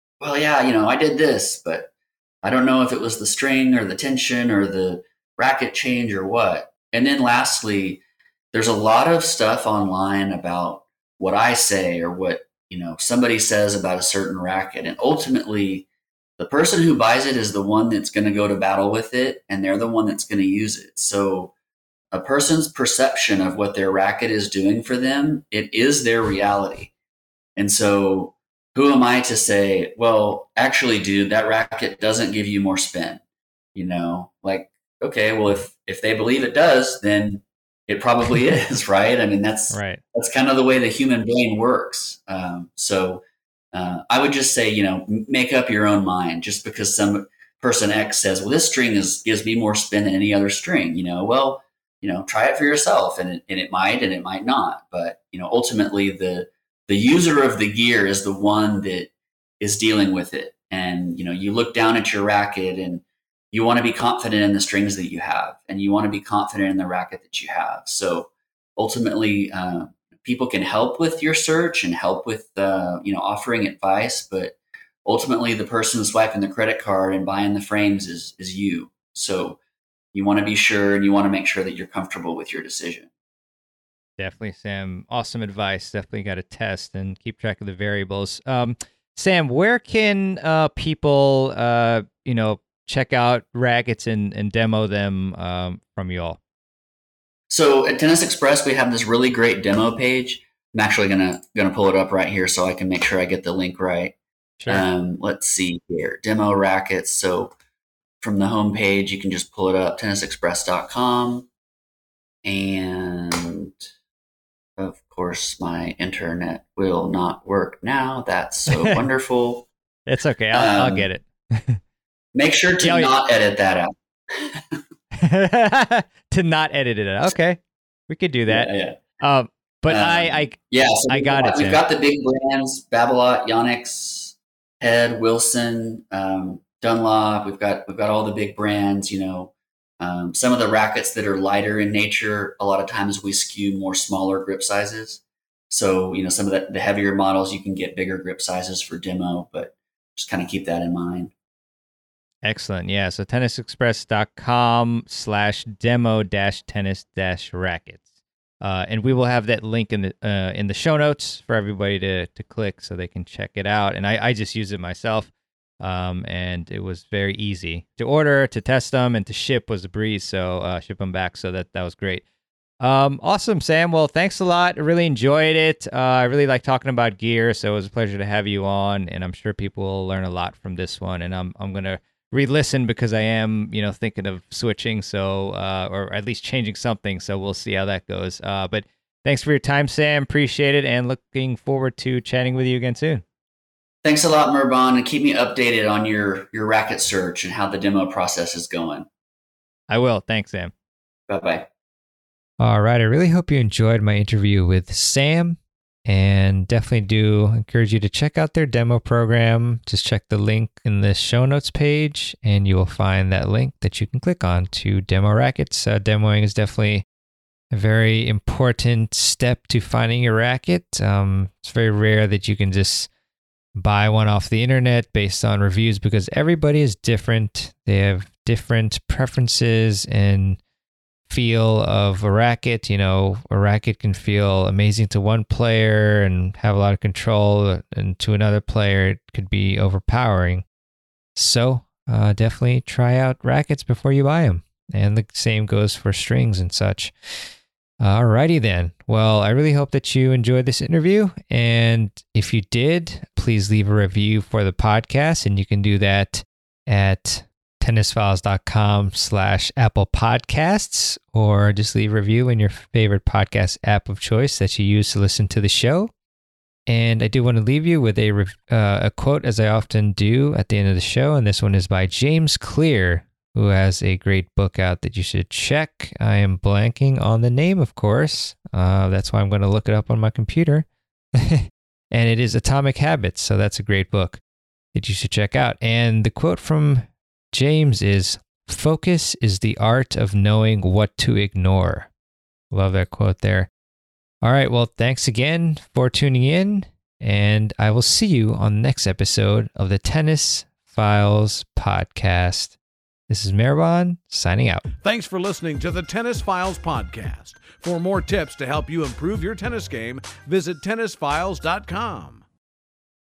I did this, but I don't know if it was the string or the tension or the racket change or what. And then lastly, there's a lot of stuff online about what I say or what, somebody says about a certain racket. And ultimately, the person who buys it is the one that's going to go to battle with it, and they're the one that's going to use it. So a person's perception of what their racket is doing for them, it is their reality. And so who am I to say, well, actually, dude, that racket doesn't give you more spin? Like, okay, well, if they believe it does, then it probably is, right? I mean, that's right. That's kind of the way the human brain works. So I would just say, make up your own mind. Just because some person X says, well, this string gives me more spin than any other string, try it for yourself, and it might not. But, ultimately the user of the gear is the one that is dealing with it. And, you look down at your racket and you want to be confident in the strings that you have, and you want to be confident in the racket that you have. So ultimately, people can help with your search and help with, offering advice, but ultimately the person swiping the credit card and buying the frames is you. So you want to be sure, and you want to make sure that you're comfortable with your decision. Definitely, Sam. Awesome advice. Definitely got to test and keep track of the variables. Sam, where can people, check out rackets and demo them from you all? So at Tennis Express, we have this really great demo page. I'm actually gonna pull it up right here so I can make sure I get the link right. Sure. Let's see here, demo rackets. So from the home page, you can just pull it up, tennisexpress.com. And of course, my internet will not work now. That's so wonderful. It's okay. I'll get it. Make sure to not edit that out. To not edit it out. Okay. We could do that. Yeah. But so I got it. We've got the big brands, Babolat, Yonex, Head, Wilson, Dunlop. We've got all the big brands, some of the rackets that are lighter in nature. A lot of times we skew more smaller grip sizes. So, some of the heavier models, you can get bigger grip sizes for demo, but just kind of keep that in mind. Excellent. Yeah. So tennisexpress.com/demo-tennis-rackets. And we will have that link in the show notes for everybody to click so they can check it out. And I just use it myself. And it was very easy to order, to test them, and to ship was a breeze. So ship them back. So that was great. Awesome, Sam. Well, thanks a lot. I really enjoyed it. I really like talking about gear. So it was a pleasure to have you on. And I'm sure people will learn a lot from this one. And I'm going to re-listen because I am, thinking of switching. So, or at least changing something. So we'll see how that goes. But thanks for your time, Sam. Appreciate it. And looking forward to chatting with you again soon. Thanks a lot, Merbon, and keep me updated on your racket search and how the demo process is going. I will. Thanks, Sam. Bye-bye. All right. I really hope you enjoyed my interview with Sam, and definitely do encourage you to check out their demo program. Just check the link in the show notes page, and you will find that link that you can click on to demo rackets. Demoing is definitely a very important step to finding your racket. It's very rare that you can just buy one off the internet based on reviews because everybody is different. They have different preferences and feel of a racket. A racket can feel amazing to one player and have a lot of control, and to another player it could be overpowering. So definitely try out rackets before you buy them, and the same goes for strings and such. Alrighty then. Well, I really hope that you enjoyed this interview, and if you did, please leave a review for the podcast, and you can do that at tennisfiles.com/Apple Podcasts, or just leave a review in your favorite podcast app of choice that you use to listen to the show. And I do want to leave you with a quote, as I often do at the end of the show, and this one is by James Clear, who has a great book out that you should check. I am blanking on the name, of course. That's why I'm going to look it up on my computer. And it is Atomic Habits, so that's a great book that you should check out. And the quote from James is, "Focus is the art of knowing what to ignore." Love that quote there. All right, well, thanks again for tuning in, and I will see you on the next episode of the Tennis Files podcast. This is Merbon signing out. Thanks for listening to the Tennis Files podcast. For more tips to help you improve your tennis game, visit tennisfiles.com.